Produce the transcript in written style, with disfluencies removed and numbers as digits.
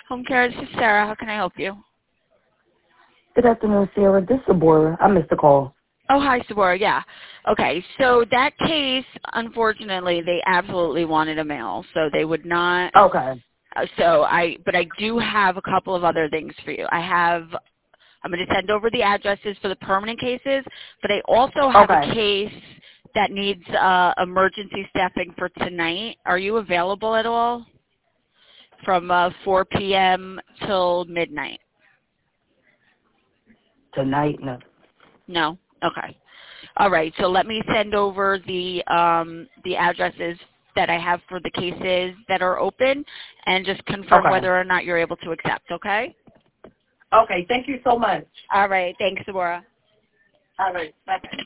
Home care, this is Sarah. How can I help you? Good afternoon, Sarah. This is Sabora. I missed the call. Oh, hi, Sabora. Yeah. Okay, so that case, unfortunately, they absolutely wanted a mail, so they would not. Okay. But I do have a couple of other things for you. I'm going to send over the addresses for the permanent cases, but I also have a Okay. case that needs emergency staffing for tonight. Are you available at all from 4 p.m. till midnight? Tonight, no. No? Okay. All right, so let me send over the addresses that I have for the cases that are open and just confirm Okay. whether or not you're able to accept, okay? Okay. Thank you so much. All right. Thanks, Sabora. All right. Bye.